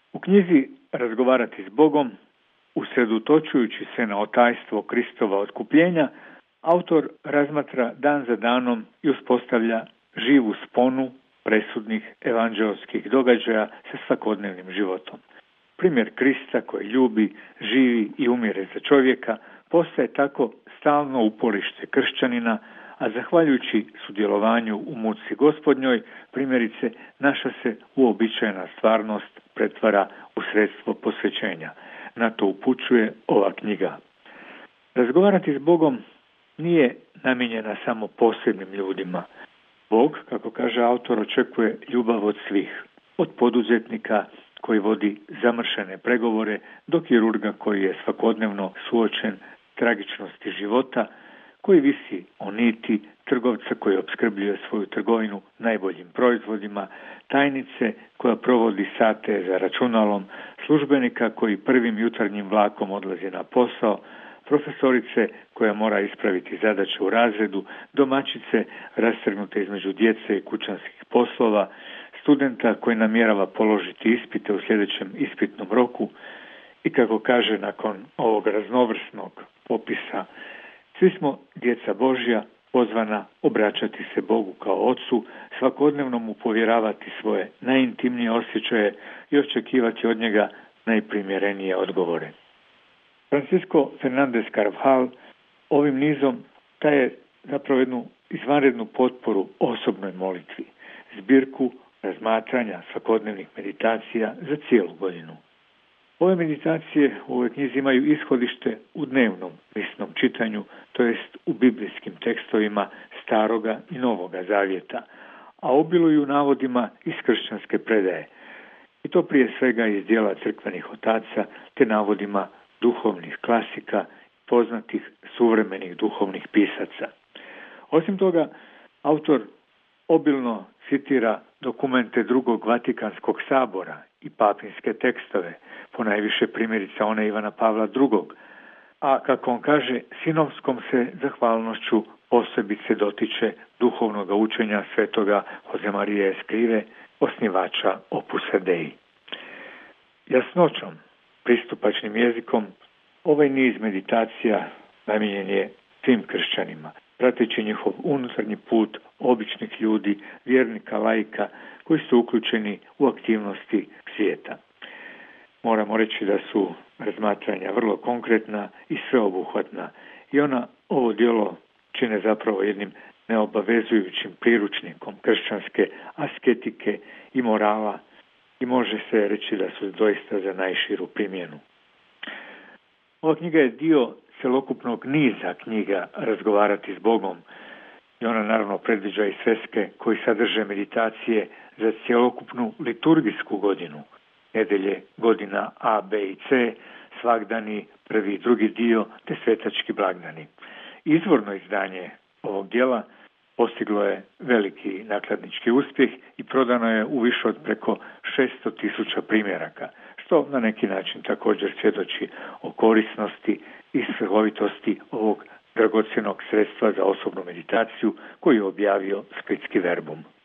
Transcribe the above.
U knjizi Razgovarati s Bogom, usredotočujući se na otajstvo Kristova otkupljenja, autor razmatra dan za danom i uspostavlja živu sponu presudnih evanđelskih događaja sa svakodnevnim životom. Primjer Krista koji ljubi, živi i umire za čovjeka postaje tako stalno uporište kršćanina, a zahvaljujući sudjelovanju u muci Gospodnjoj, primjerice, naša se uobičajena stvarnost pretvara u sredstvo posvećenja. Na to upućuje ova knjiga. Razgovarati s Bogom nije namijenjena samo posebnim ljudima. Bog, kako kaže autor, očekuje ljubav od svih, od poduzetnika koji vodi zamršene pregovore do kirurga koji je svakodnevno suočen tragičnosti života, koji visi o niti, trgovca koji opskrbljuje svoju trgovinu najboljim proizvodima, tajnice koja provodi sate za računalom, službenika koji prvim jutarnjim vlakom odlazi na posao, profesorice koja mora ispraviti zadaće u razredu, domaćice rastrgnute između djece i kućanskih poslova, studenta koji namjerava položiti ispite u sljedećem ispitnom roku i kako kaže nakon ovog raznovrsnog popisa, svi smo djeca Božja pozvana obraćati se Bogu kao Ocu, svakodnevno mu povjeravati svoje najintimnije osjećaje i očekivati od njega najprimjerenije odgovore. Francisco Fernandez Carvajal ovim nizom daje zapravo jednu izvanrednu potporu osobnoj molitvi, zbirku razmatranja svakodnevnih meditacija za cijelu godinu. Ove meditacije u ovoj knjizi imaju ishodište u dnevnom misnom čitanju, to jest u biblijskim tekstovima Staroga i Novoga Zavjeta, a obiluju navodima iz kršćanske predaje. I to prije svega iz dijela crkvenih otaca, te navodima duhovnih klasika, poznatih suvremenih duhovnih pisaca. Osim toga, autor obilno citira dokumente Drugog Vatikanskog sabora i papinske tekstove, ponajviše primjerice one Ivana Pavla II, a kako on kaže, sinovskom se zahvalnošću posebice dotiče duhovnog učenja svetoga Josemaria Escrive, osnivača Opusa Dei. Jasnoćom, pristupačnim jezikom, ovaj niz meditacija namijenjen je svim kršćanima, prateći njihov unutarnji put običnih ljudi, vjernika, laika, koji su uključeni u aktivnosti svijeta. Moramo reći da su razmatranja vrlo konkretna i sveobuhvatna i ona ovo djelo čine zapravo jednim neobavezujućim priručnikom kršćanske asketike i morala i može se reći da su doista za najširu primjenu. Ova knjiga je dio celokupnog niza knjiga Razgovarati s Bogom i ona naravno predviđa i sveske koji sadrže meditacije za cjelokupnu liturgijsku godinu, nedelje, godina A, B i C, svagdani, prvi i drugi dio, te svetački blagdani. Izvorno izdanje ovog djela postiglo je veliki nakladnički uspjeh i prodano je u više od preko 600.000 primjeraka, što na neki način također svjedoči o korisnosti i svrhovitosti ovog dragocjenog sredstva za osobnu meditaciju koju je objavio Splitski Verbum.